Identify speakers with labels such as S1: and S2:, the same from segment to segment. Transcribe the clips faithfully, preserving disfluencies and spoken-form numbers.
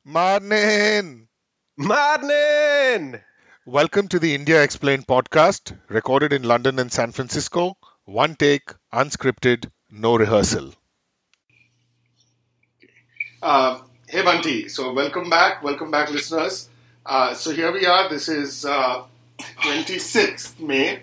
S1: Morning!
S2: Morning!
S1: Welcome to the India Explained podcast, recorded in London and San Francisco. One take, unscripted, no rehearsal.
S3: Uh, hey Bunty, so welcome back, welcome back listeners. Uh, so here we are, this is uh, twenty-sixth May,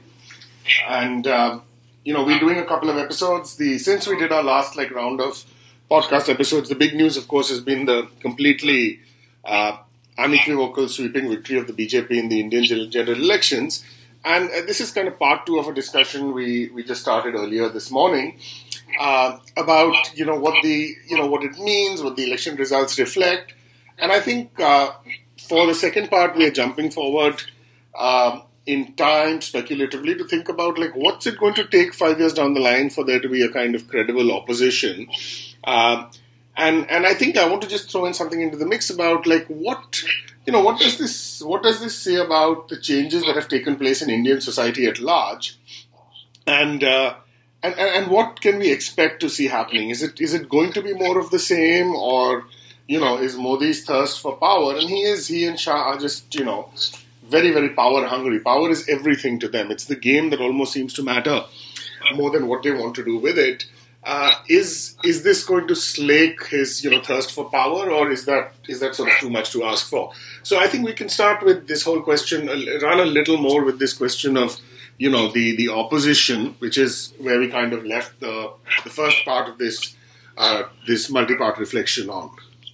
S3: and uh, you know, we're doing a couple of episodes. The Since we did our last like round of podcast episodes, the big news of course has been the completely uh, unequivocal sweeping victory of the B J P in the Indian general elections. And uh, this is kind of part two of a discussion we, we just started earlier this morning. Uh, about you know what the you know what it means, what the election results reflect, and I think uh, for the second part we are jumping forward uh, in time speculatively to think about like what's it going to take five years down the line for there to be a kind of credible opposition, uh, and and I think I want to just throw in something into the mix about like what you know what does this what does this say about the changes that have taken place in Indian society at large, and. Uh, And, and, and what can we expect to see happening? Is it is it going to be more of the same, or you know, is Modi's thirst for power? And he is he and Shah are just you know very very power hungry. Power is everything to them. It's the game that almost seems to matter more than what they want to do with it. Uh, is is this going to slake his you know thirst for power, or is that is that sort of too much to ask for? So I think we can start with this whole question, run a little more with this question of. You know, the, the opposition, which is where we kind of left the the first part of this uh, this multi-part reflection on.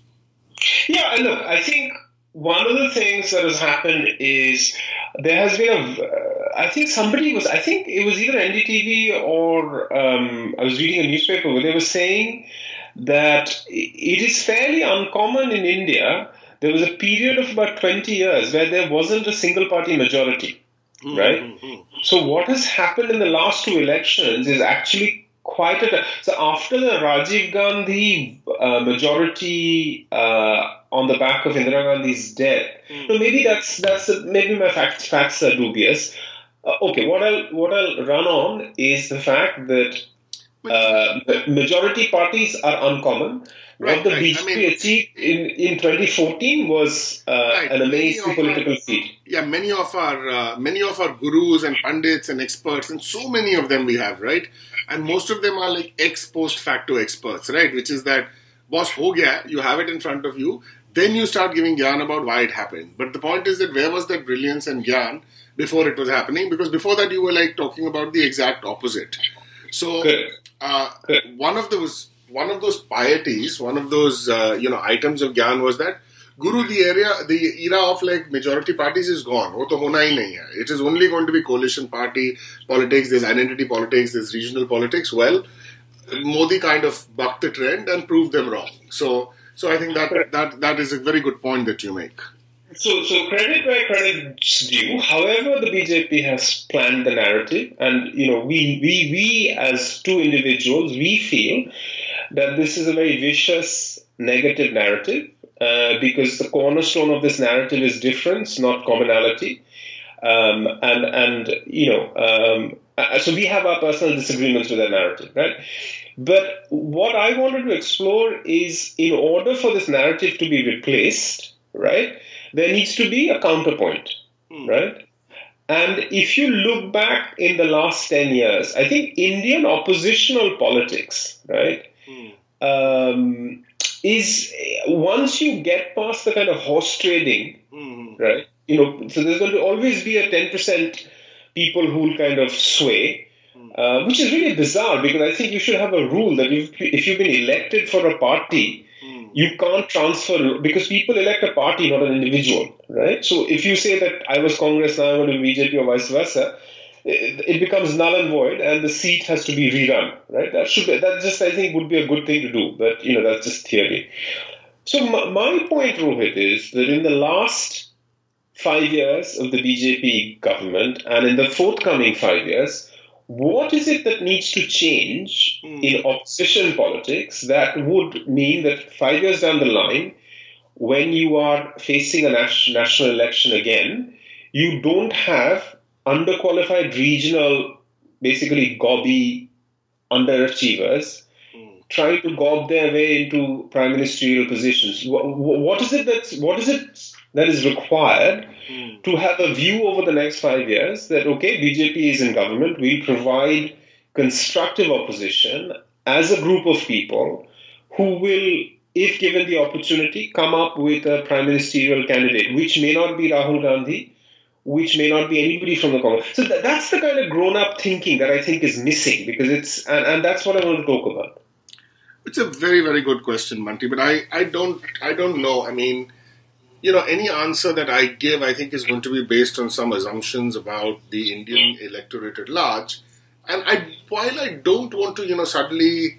S2: Yeah, look, I think one of the things that has happened is there has been a, uh, I think somebody was, I think it was either N D T V or um, I was reading a newspaper where they were saying that it is fairly uncommon in India. There was a period of about twenty years where there wasn't a single party majority. Right? Mm-hmm. So what has happened in the last two elections is actually quite a... So after the Rajiv Gandhi uh, majority uh, on the back of Indira Gandhi's death, mm. so maybe that's that's maybe my facts facts are dubious. Uh, okay, what I'll what I'll run on is the fact that uh, majority parties are uncommon. Right, what the right. B J P I mean, achieved in, in twenty fourteen was uh, right. an amazing political our, feat.
S3: Yeah, many of our uh, many of our gurus and pundits and experts, and so many of them we have, right? And most of them are like ex post facto experts, right? Which is that, boss, ho gaya, you have it in front of you, then you start giving gyan about why it happened. But the point is that where was that brilliance and gyan before it was happening? Because before that you were like talking about the exact opposite. So uh, one of those. One of those pieties, one of those uh, you know items of gyan was that Guru, the area, the era of like majority parties is gone. वो तो होना ही नहीं है. It is only going to be coalition party politics. There's identity politics. There's regional politics. Well, Modi kind of bucked the trend and proved them wrong. So, so I think that that that is a very good point that you make.
S2: So, so credit where credit's due. However, the B J P has planned the narrative, and you know, we we we as two individuals, we feel that this is a very vicious negative narrative uh, because the cornerstone of this narrative is difference, not commonality, um, and and you know, um, so we have our personal disagreements with that narrative, right? But what I wanted to explore is, in order for this narrative to be replaced, right? There needs to be a counterpoint, mm. right? And if you look back in the last ten years, I think Indian oppositional politics, right, mm. um, is once you get past the kind of horse trading, mm. right, you know, so there's going to always be a ten percent people who will kind of sway, mm. uh, which is really bizarre because I think you should have a rule that if, if you've been elected for a party, you can't transfer, because people elect a party, not an individual, right? So if you say that I was Congress, now I'm going to be B J P or vice versa, it, it becomes null and void and the seat has to be rerun, right? That should be, that just, I think, would be a good thing to do. But, you know, that's just theory. So my, my point, Rohit, is that in the last five years of the B J P government and in the forthcoming five years, what is it that needs to change mm. in opposition politics that would mean that five years down the line, when you are facing a national election again, you don't have underqualified regional, basically gobby underachievers trying to gob their way into prime ministerial positions. What is it that's what is it that is required mm. to have a view over the next five years that, okay, B J P is in government, we provide constructive opposition as a group of people who will, if given the opportunity, come up with a prime ministerial candidate, which may not be Rahul Gandhi, which may not be anybody from the Congress. So th- that's the kind of grown-up thinking that I think is missing, because it's, and, and that's what I want to talk about.
S3: It's a very, very good question, Manti, but I, I don't I don't know. I mean, you know, any answer that I give, I think, is going to be based on some assumptions about the Indian electorate at large. And I, while I don't want to, you know, suddenly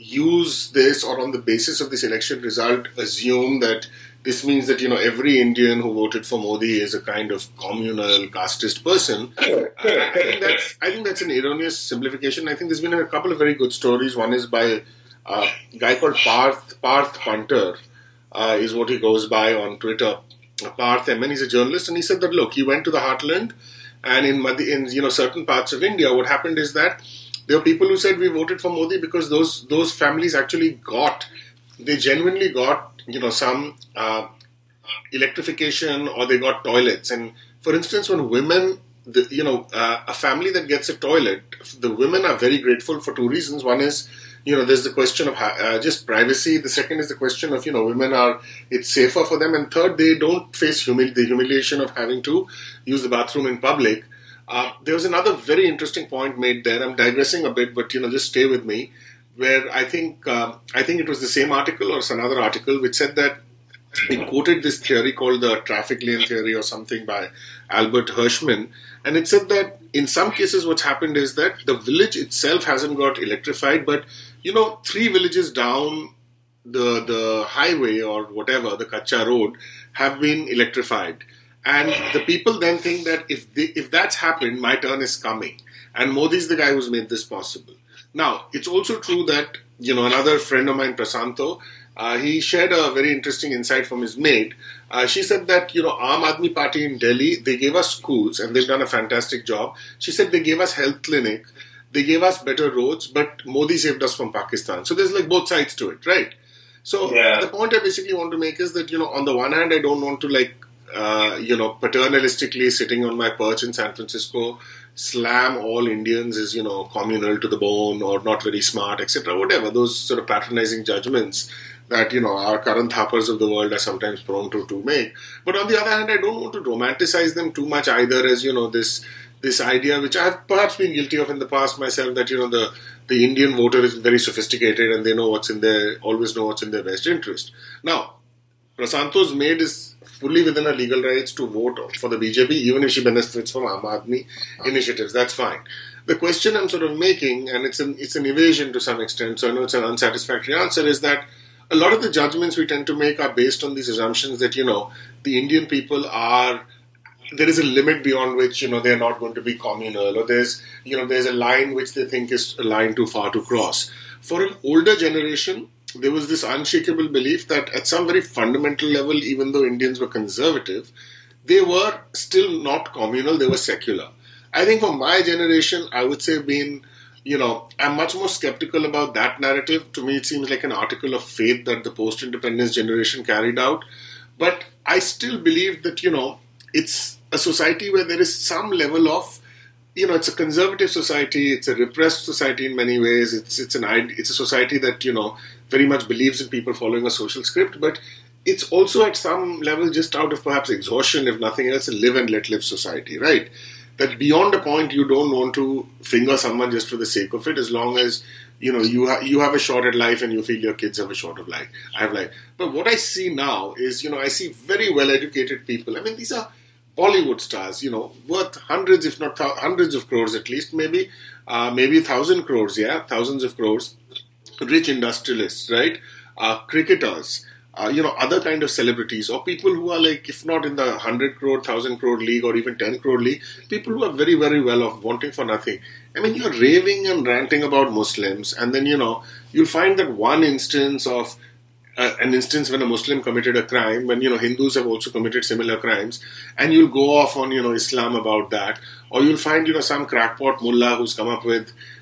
S3: use this, or on the basis of this election result, assume that this means that, you know, every Indian who voted for Modi is a kind of communal, casteist person. I, I, think that's, I think that's an erroneous simplification. I think there's been a couple of very good stories. One is by uh, a guy called Parth, Parth Punter, uh, is what he goes by on Twitter. Parth M N, he's a journalist, and he said that, look, he went to the heartland, and in, in you know certain parts of India, what happened is that there were people who said we voted for Modi because those those families actually got, they genuinely got, you know, some uh, electrification, or they got toilets. And for instance, when women, the, you know, uh, a family that gets a toilet, the women are very grateful for two reasons. One is, you know, there's the question of uh, just privacy. The second is the question of, you know, women are, it's safer for them. And third, they don't face humil- the humiliation of having to use the bathroom in public. Uh, there was another very interesting point made there. I'm digressing a bit, but, you know, just stay with me. Where I think uh, I think it was the same article or some other article which said that it quoted this theory called the traffic lane theory or something by Albert Hirschman. And it said that in some cases what's happened is that the village itself hasn't got electrified, but, you know, three villages down the the highway or whatever, the Kacha road, have been electrified. And the people then think that if they, if that's happened, my turn is coming. And Modi's the guy who's made this possible. Now, it's also true that, you know, another friend of mine, Prasanto, uh, he shared a very interesting insight from his maid. Uh, she said that, you know, Aam Aadmi Party in Delhi, they gave us schools and they've done a fantastic job. She said they gave us health clinic, they gave us better roads, but Modi saved us from Pakistan. So there's like both sides to it, right? So yeah. The point I basically want to make is that, you know, on the one hand, I don't want to like, uh, you know, paternalistically sitting on my perch in San Francisco, slam all Indians as, you know, communal to the bone or not very smart, et cetera, whatever, those sort of patronizing judgments that, you know, our current Thappers of the world are sometimes prone to, to make. But on the other hand, I don't want to romanticize them too much either as, you know, this this idea, which I have perhaps been guilty of in the past myself, that, you know, the, the Indian voter is very sophisticated and they know what's in their, always know what's in their best interest. Now, Prasanto's maid is fully within her legal rights to vote for the B J P, even if she benefits from Aam Aadmi initiatives. That's fine. The question I'm sort of making, and it's an it's an evasion to some extent, so I know it's an unsatisfactory answer, is that a lot of the judgments we tend to make are based on these assumptions that, you know, the Indian people are, there is a limit beyond which, you know, they're not going to be communal, or there's, you know, there's a line which they think is a line too far to cross. For an older generation, there was this unshakable belief that at some very fundamental level, even though Indians were conservative, they were still not communal, they were secular. I think for my generation, I would say being, you know, I'm much more skeptical about that narrative. To me, it seems like an article of faith that the post-independence generation carried out. But I still believe that, you know, it's a society where there is some level of, you know, it's a conservative society, it's a repressed society in many ways, it's it's an it's a society that, you know, very much believes in people following a social script, but it's also at some level just out of perhaps exhaustion, if nothing else, a live and let live society, right? That beyond a point you don't want to finger someone just for the sake of it, as long as, you know, you, ha- you have a shot at life and you feel your kids have a shot of life. I have life. But what I see now is, you know, I see very well-educated people. I mean, these are Bollywood stars, you know, worth hundreds, if not th- hundreds of crores at least, maybe, uh, maybe a thousand crores, yeah, thousands of crores. Rich industrialists, right? Uh, cricketers, uh, you know, other kind of celebrities, or people who are like, if not in the one hundred crore, one thousand crore league, or even ten crore league, people who are very, very well off, wanting for nothing. I mean, you're raving and ranting about Muslims, and then, you know, you'll find that one instance of Uh, an instance when a Muslim committed a crime, when, you know, Hindus have also committed similar crimes, and you'll go off on, you know, Islam about that. Or you'll find, you know, some crackpot mullah who's come up with,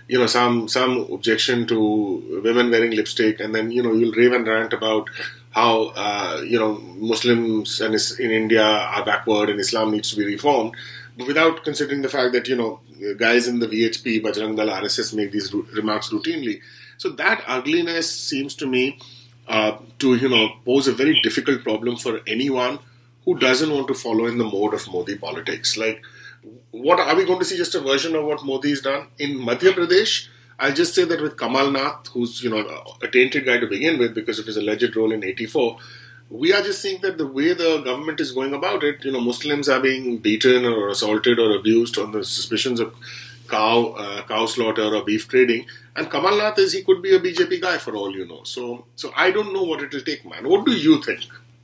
S3: you know, some some objection to women wearing lipstick, and then, you know, you'll rave and rant about how, uh, you know, Muslims and is- in India are backward and Islam needs to be reformed, but without considering the fact that, you know, guys in the V H P, Bajrang Dal, R S S make these ru- remarks routinely. So that ugliness seems to me uh, to, you know, pose a very difficult problem for anyone who doesn't want to follow in the mode of Modi politics. Like, what are we going to see? Just a version of what Modi's done in Madhya Pradesh? I'll just say that with Kamal Nath, who's, you know, a tainted guy to begin with because of his alleged role in eighty-four, we are just seeing that the way the government is going about it, you know, Muslims are being beaten or assaulted or abused on the suspicions of cow uh, cow slaughter or beef trading. And Kamal Nath is, he could be a B J P guy for all you know. So, so I don't know what it will take, man. What do you think?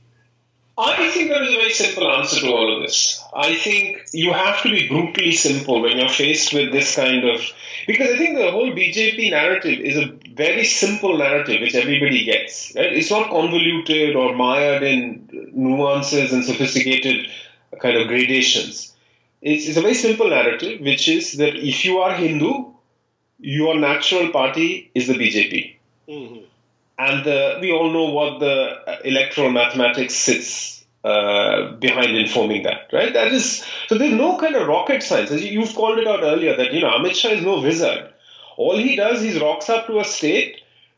S2: I think there is a very simple answer to all of this. I think you have to be brutally simple when you're faced with this kind of... Because I think the whole B J P narrative is a very simple narrative which everybody gets. Right? It's not convoluted or mired in nuances and sophisticated kind of gradations. It's, it's a very simple narrative, which is that if you are Hindu, your natural party is the B J P. Mm-hmm. And uh, we all know what the electoral mathematics sits uh, behind informing that, right? That is, so there's no kind of rocket science. As you've called it out earlier, that, you know, Amit Shah is no wizard. All he does is rocks up to a state,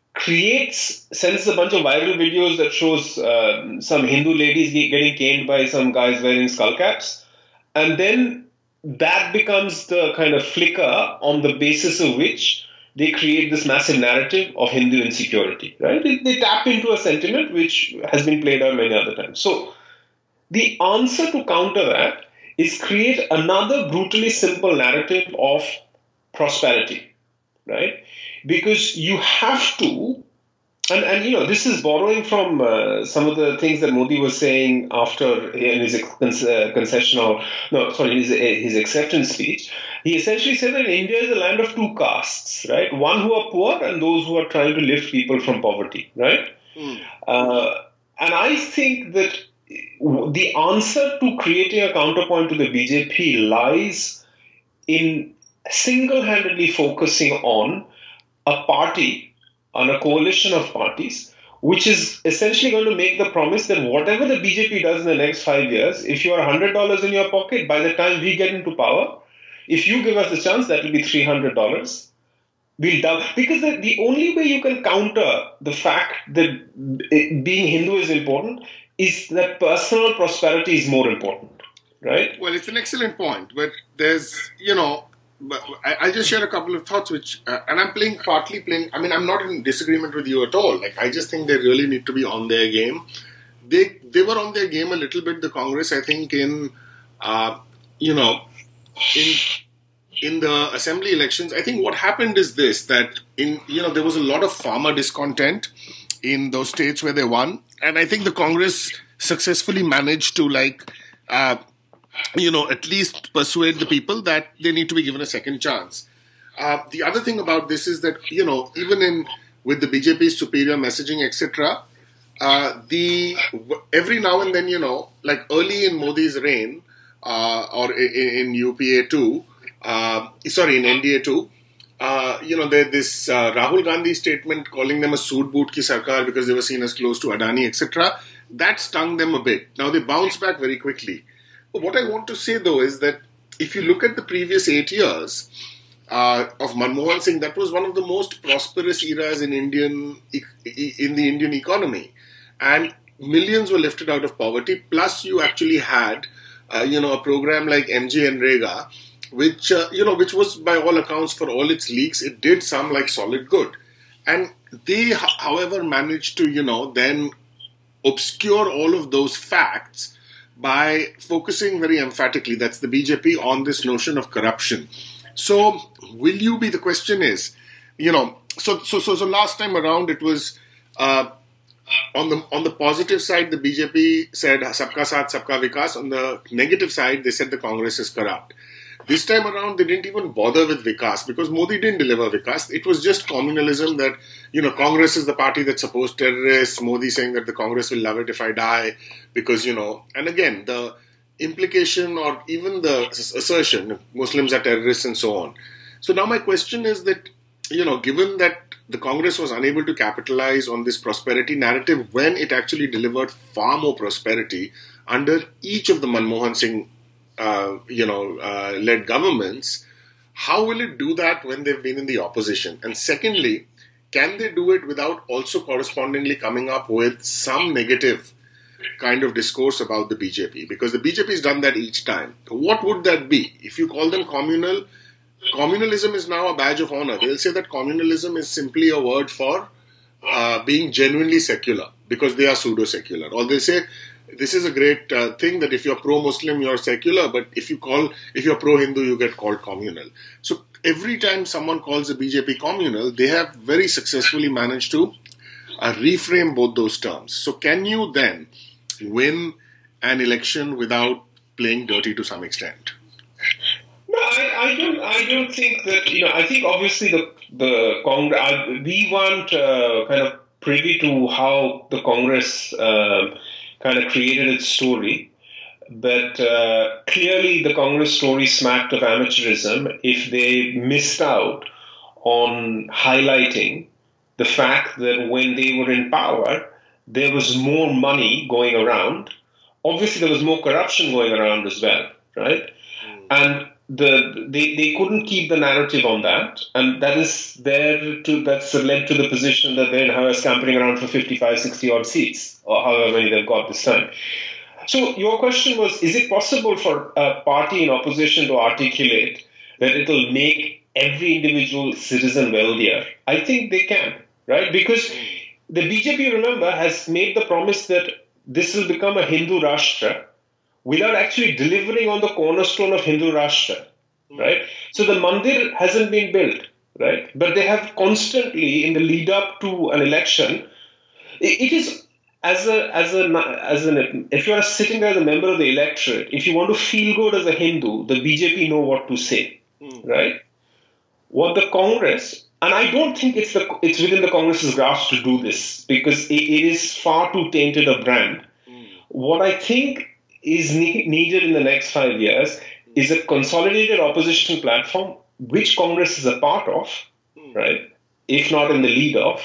S2: creates, sends a bunch of viral videos that shows uh, some Hindu ladies getting caned by some guys wearing skull caps, and then that becomes the kind of flicker on the basis of which they create this massive narrative of Hindu insecurity, right? They, they tap into a sentiment which has been played out many other times. So the answer to counter that is create another brutally simple narrative of prosperity, right? Because you have to, and, and you know, this is borrowing from uh, some of the things that Modi was saying after in his uh, concession or, no, sorry, his, his acceptance speech. He essentially said that India is a land of two castes, right? One who are poor and those who are trying to lift people from poverty, right? Mm. Uh, and I think that the answer to creating a counterpoint to the B J P lies in single-handedly focusing on a party, on a coalition of parties, which is essentially going to make the promise that whatever the B J P does in the next five years, if you are one hundred dollars in your pocket, by the time we get into power, if you give us the chance, that will be three hundred dollars. We'll double. Because the, the only way you can counter the fact that being Hindu is important is that personal prosperity is more important, right?
S3: Well, it's an excellent point, but there's, you know, but I, I'll just share a couple of thoughts, which, uh, and I'm playing, partly playing, I mean, I'm not in disagreement with you at all. Like, I just think they really need to be on their game. They they were on their game a little bit, the Congress, I think, in, uh, you know, in in the assembly elections. I think what happened is this, that in, you know, there was a lot of farmer discontent in those states where they won. And I think the Congress successfully managed to, like, uh, you know, at least persuade the people that they need to be given a second chance. Uh, the other thing about this is that, you know, even in with the B J P's superior messaging, et cetera, uh, the every now and then, you know, like early in Modi's reign, uh, or in, in U P A two, uh, sorry, in N D A two, uh, you know, there this uh, Rahul Gandhi statement calling them a suit boot ki sarkar because they were seen as close to Adani, et cetera. That stung them a bit. Now they bounced back very quickly. But what I want to say, though, is that if you look at the previous eight years uh, of Manmohan Singh, that was one of the most prosperous eras in Indian in the Indian economy, and millions were lifted out of poverty. Plus, you actually had, uh, you know, a program like M G Nrega, which uh, you know, which was by all accounts, for all its leaks, it did some like solid good, and they, however, managed to, you know, then obscure all of those facts by focusing very emphatically, that's the B J P, on this notion of corruption. So, will you be, the question is, you know, so so so, so last time around it was, uh, on the on the positive side, the B J P said, Sabka Saath, Sabka Vikas. On the negative side, they said the Congress is corrupt. This time around, they didn't even bother with Vikas because Modi didn't deliver Vikas. It was just communalism that, you know, Congress is the party that supports terrorists. Modi saying that the Congress will love it if I die because, you know, and again, the implication or even the assertion, Muslims are terrorists and so on. So now my question is that, you know, given that the Congress was unable to capitalize on this prosperity narrative when it actually delivered far more prosperity under each of the Manmohan Singh, uh, you know, uh, led governments, how will it do that when they've been in the opposition? And secondly, can they do it without also correspondingly coming up with some negative kind of discourse about the B J P? Because the B J P has done that each time. What would that be? If you call them communal, communalism is now a badge of honor. They'll say that communalism is simply a word for uh, being genuinely secular because they are pseudo-secular. Or they say this is a great uh, thing that if you're pro-Muslim, you're secular, but if you call, if you're pro-Hindu, you get called communal. So every time someone calls the B J P communal, they have very successfully managed to uh, reframe both those terms. So can you then win an election without playing dirty to some extent?
S2: No, I, I don't. I don't think that. You know, I think obviously the the Congress. We weren't uh, kind of privy to how the Congress uh, kind of created its story, but uh, clearly the Congress story smacked of amateurism if they missed out on highlighting the fact that when they were in power, there was more money going around. Obviously, there was more corruption going around as well, right? Mm. And the they, they couldn't keep the narrative on that, and that is there to that's led to the position that they're now scampering around for fifty-five, sixty odd seats, or however many they've got this time. So your question was, is it possible for a party in opposition to articulate that it'll make every individual citizen wealthier? I think they can, right? Because the B J P, remember, has made the promise that this will become a Hindu Rashtra without actually delivering on the cornerstone of Hindu Rashtra, right? So the mandir hasn't been built, right? But they have constantly, in the lead up to an election, it is as a as a as an if you are sitting there as a member of the electorate, if you want to feel good as a Hindu, the B J P know what to say, mm. right? What the Congress, and I don't think it's the it's within the Congress's grasp to do this because it, it is far too tainted a brand. Mm. What I think is ne- needed in the next five years is a consolidated opposition platform, which Congress is a part of, mm. right? If not in the lead of,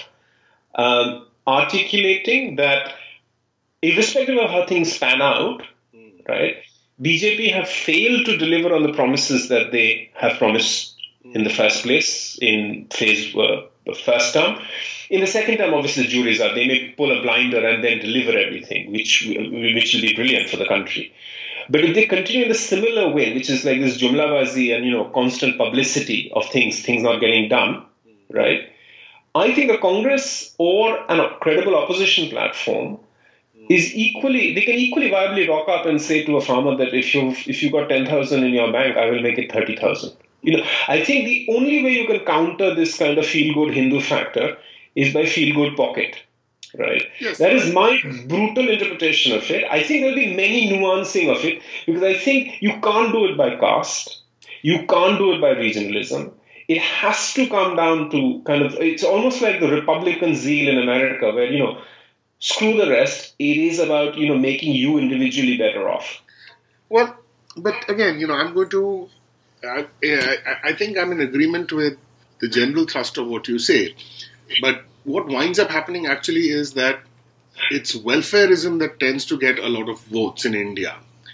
S2: um, articulating that irrespective of how things pan out, mm. right, B J P have failed to deliver on the promises that they have promised mm. in the first place, in phase uh, the first term. In the second term, obviously, the juries are, they may pull a blinder and then deliver everything, which which will be brilliant for the country. But if they continue in a similar way, which is like this jumlabazi and, you know, constant publicity of things, things not getting done, right? I think a Congress or a credible opposition platform is equally, they can equally viably rock up and say to a farmer that if you if you got ten thousand in your bank, I will make it thirty thousand. You know, I think the only way you can counter this kind of feel-good Hindu factor is by feel-good pocket, right? Yes. That is my brutal interpretation of it. I think there'll be many nuancing of it because I think you can't do it by caste. You can't do it by regionalism. It has to come down to kind of, it's almost like the Republican zeal in America where, you know, screw the rest. It is about, you know, making you individually better off.
S3: Well, but again, you know, I'm going to, I, I, I think I'm in agreement with the general thrust of what you say. But what winds up happening actually is that it's welfareism that tends to get a lot of votes in India.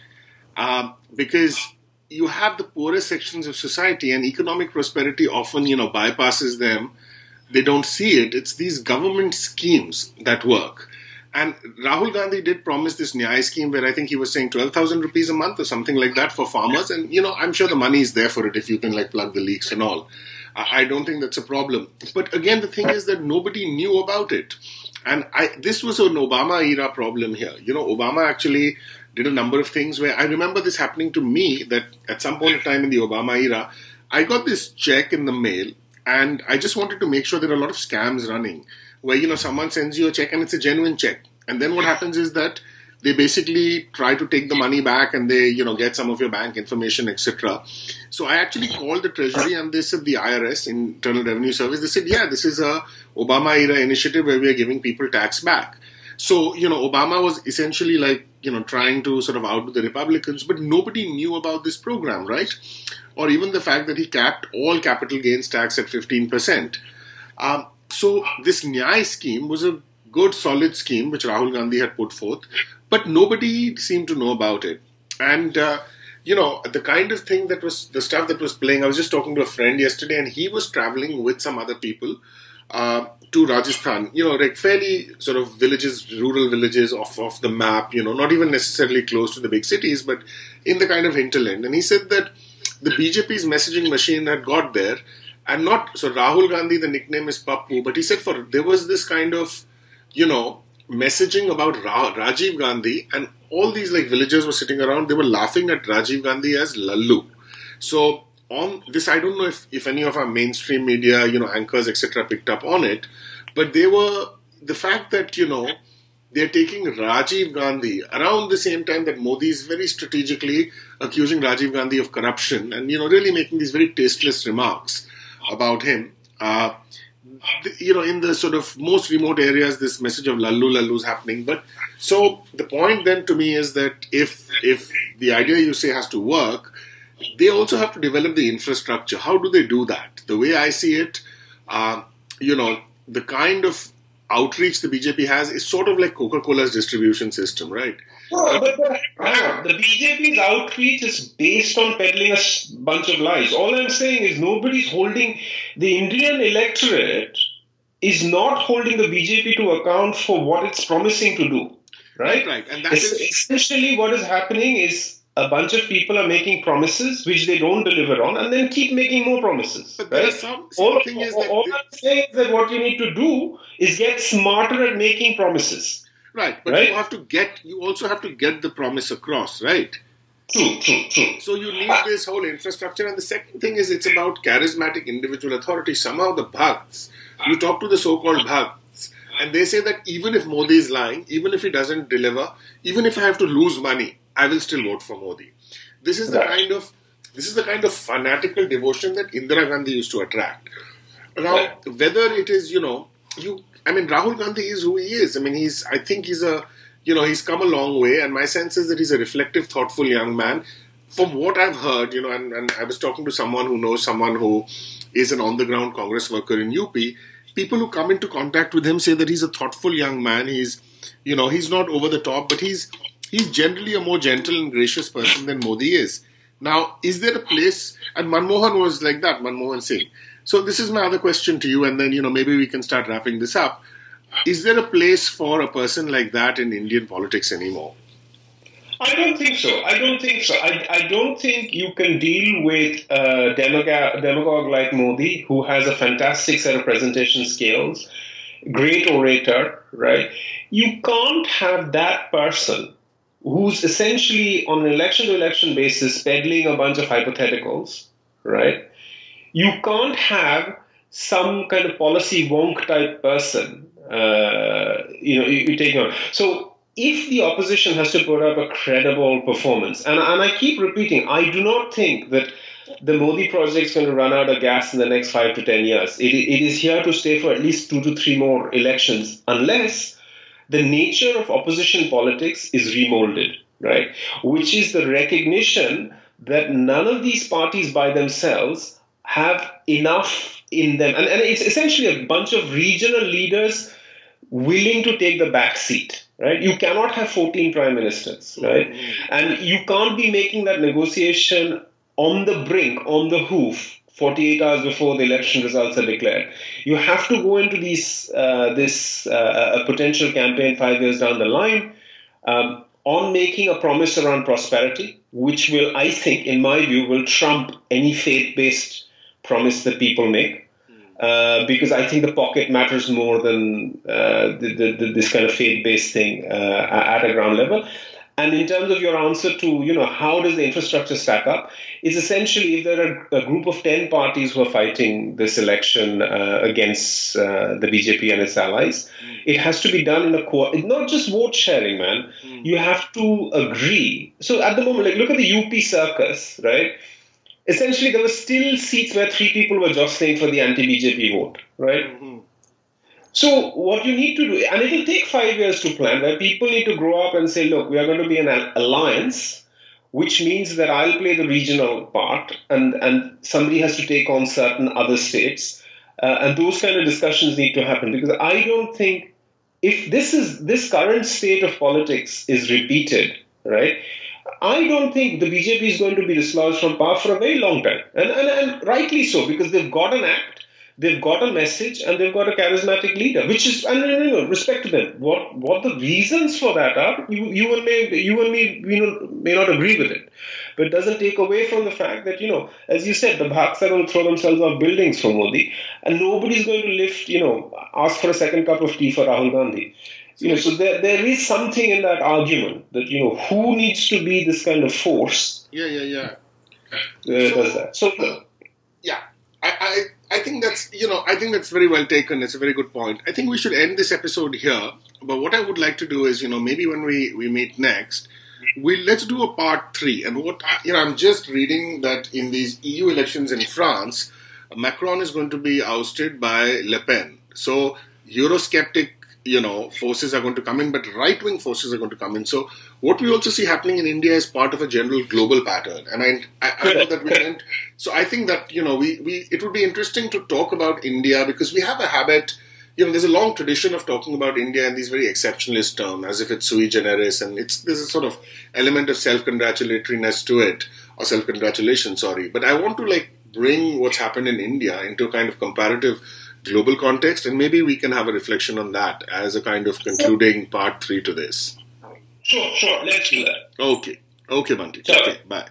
S3: Uh, because you have the poorest sections of society and economic prosperity often, you know, bypasses them. They don't see it. It's these government schemes that work. And Rahul Gandhi did promise this Nyay scheme where I think he was saying twelve thousand rupees a month or something like that for farmers. And, you know, I'm sure the money is there for it if you can, like, plug the leaks and all. I don't think that's a problem. But again, the thing is that nobody knew about it. And I, this was an Obama-era problem here. You know, Obama actually did a number of things where I remember this happening to me that at some point in time in the Obama era, I got this check in the mail and I just wanted to make sure there are a lot of scams running where, you know, someone sends you a check and it's a genuine check. And then what happens is that they basically try to take the money back and they, you know, get some of your bank information, et cetera. So I actually called the Treasury and they said the I R S, Internal Revenue Service, they said, yeah, this is a Obama-era initiative where we are giving people tax back. So, you know, Obama was essentially like, you know, trying to sort of outdo the Republicans, but nobody knew about this program, right? Or even the fact that he capped all capital gains tax at fifteen percent. Um, so this Nyay scheme was a good, solid scheme which Rahul Gandhi had put forth, but nobody seemed to know about it. And, uh, you know, the kind of thing that was, the stuff that was playing, I was just talking to a friend yesterday and he was traveling with some other people uh, to Rajasthan, you know, like fairly sort of villages, rural villages off, off the map, you know, not even necessarily close to the big cities, but in the kind of hinterland. And he said that the B J P's messaging machine had got there and not, so Rahul Gandhi, the nickname is Pappu, but he said for, there was this kind of, you know, messaging about Ra- Rajiv Gandhi, and all these like villagers were sitting around, they were laughing at Rajiv Gandhi as Lallu. So on this, I don't know if, if any of our mainstream media, you know, anchors, et cetera picked up on it, but they were, the fact that, you know, they're taking Rajiv Gandhi around the same time that Modi is very strategically accusing Rajiv Gandhi of corruption and, you know, really making these very tasteless remarks about him. Uh, you know, in the sort of most remote areas, this message of Lallu Lallu is happening. But so the point then to me is that if if the idea you say has to work, they also have to develop the infrastructure. How do they do that? The way I see it, uh, you know, the kind of outreach the B J P has is sort of like Coca-Cola's distribution system, right?
S2: No, but the, uh, the B J P's outreach is based on peddling a bunch of lies. All I'm saying is nobody's holding, the Indian electorate is not holding the B J P to account for what it's promising to do, right?
S3: Right, and that
S2: es-
S3: is...
S2: Essentially what is happening is a bunch of people are making promises which they don't deliver on and then keep making more promises.
S3: But there
S2: right?
S3: is some,
S2: all
S3: something is that...
S2: all
S3: they,
S2: I'm saying is that what you need to do is get smarter at making promises.
S3: Right, but
S2: right?
S3: you have to get, you also have to get the promise across, right?
S2: True, true, true.
S3: So you need this whole infrastructure. And the second thing is it's about charismatic individual authority. Somehow the Bhakts, you talk to the so-called Bhakts, and they say that even if Modi is lying, even if he doesn't deliver, even if I have to lose money, I will still vote for Modi. This is the
S2: Right.
S3: kind of this is the kind of fanatical devotion that Indira Gandhi used to attract. Now,
S2: Right.
S3: whether it is, you know, you, I mean, Rahul Gandhi is who he is. I mean, he's, I think he's a, you know, he's come a long way, and my sense is that he's a reflective, thoughtful young man. From what I've heard, you know, and, and I was talking to someone who knows someone who is an on-the-ground Congress worker in U P, people who come into contact with him say that he's a thoughtful young man. He's, you know, he's not over the top, but he's he's generally a more gentle and gracious person than Modi is. Now, is there a place, and Manmohan was like that, Manmohan Singh. So this is my other question to you, and then, you know, maybe we can start wrapping this up. Is there a place for a person like that in Indian politics anymore?
S2: I don't think so. I don't think so. I, I don't think you can deal with a demagogue, demagogue like Modi, who has a fantastic set of presentation skills, great orator, right? You can't have that person who's essentially on an election-to-election basis peddling a bunch of hypotheticals, right? You can't have some kind of policy wonk type person, uh, you know, you, you take on. So if the opposition has to put up a credible performance, and, and I keep repeating, I do not think that the Modi project is going to run out of gas in the next five to ten years. It, it is here to stay for at least two to three more elections, unless the nature of opposition politics is remolded, right? Which is the recognition that none of these parties by themselves have enough in them. And, and it's essentially a bunch of regional leaders willing to take the back seat, right? You cannot have fourteen prime ministers, right? Mm-hmm. And you can't be making that negotiation on the brink, on the hoof, forty-eight hours before the election results are declared. You have to go into these, uh, this uh, a potential campaign five years down the line um, on making a promise around prosperity, which will, I think, in my view, will trump any faith-based promise that people make. Uh, because I think the pocket matters more than uh, the, the, the, this kind of faith-based thing uh, at a ground level. And in terms of your answer to, you know, how does the infrastructure stack up, is essentially if there are a group of ten parties who are fighting this election uh, against uh, the B J P and its allies, mm. it has to be done in a co- not just vote sharing, man. Mm. You have to agree. So at the moment, like look at the U P circus, right? Essentially, there were still seats where three people were jostling for the anti-B J P vote, right? Mm-hmm. So what you need to do, and it will take five years to plan, where people need to grow up and say, look, we are going to be an alliance, which means that I'll play the regional part, and, and somebody has to take on certain other states. Uh, and those kind of discussions need to happen, because I don't think if this is this current state of politics is repeated, right, I don't think the B J P is going to be dislodged from power for a very long time. And, and, and rightly so, because they've got an act, they've got a message, and they've got a charismatic leader, which is, and you know, respect to them. What what the reasons for that are, you, you and me, you and me, you know, may not agree with it. But it doesn't take away from the fact that, you know, as you said, the Bhaks are going to throw themselves off buildings for Modi, and nobody's going to lift, you know, ask for a second cup of tea for Rahul Gandhi. You know, so there there is something in that argument that, you know, who needs to be this kind of force?
S3: Yeah, yeah, yeah.
S2: Uh,
S3: so,
S2: does that? So, uh,
S3: yeah, I, I, I think that's, you know, I think that's very well taken. It's a very good point. I think we should end this episode here. But what I would like to do is, you know, maybe when we, we meet next, we let's do a part three. And what, you know, I'm just reading that in these E U elections in France, Macron is going to be ousted by Le Pen. So Eurosceptic, you know, forces are going to come in, but right-wing forces are going to come in. So what we also see happening in India is part of a general global pattern. And I, I, I know that we can't. So I think that, you know, we, we it would be interesting to talk about India, because we have a habit, you know, there's a long tradition of talking about India in these very exceptionalist terms, as if it's sui generis, and it's there's a sort of element of self-congratulatoriness to it, or self-congratulation, sorry. But I want to, like, bring what's happened in India into a kind of comparative global context, and maybe we can have a reflection on that as a kind of concluding part three to this.
S2: sure, sure, let's do that.
S3: Okay. Okay, Bunty.
S2: Sure.
S3: Okay, bye.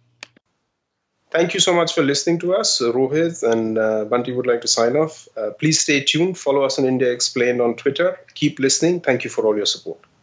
S4: Thank you so much for listening to us. Rohit and uh, Bunty would like to sign off. Uh, please stay tuned. Follow us on India Explained on Twitter. Keep listening. Thank you for all your support.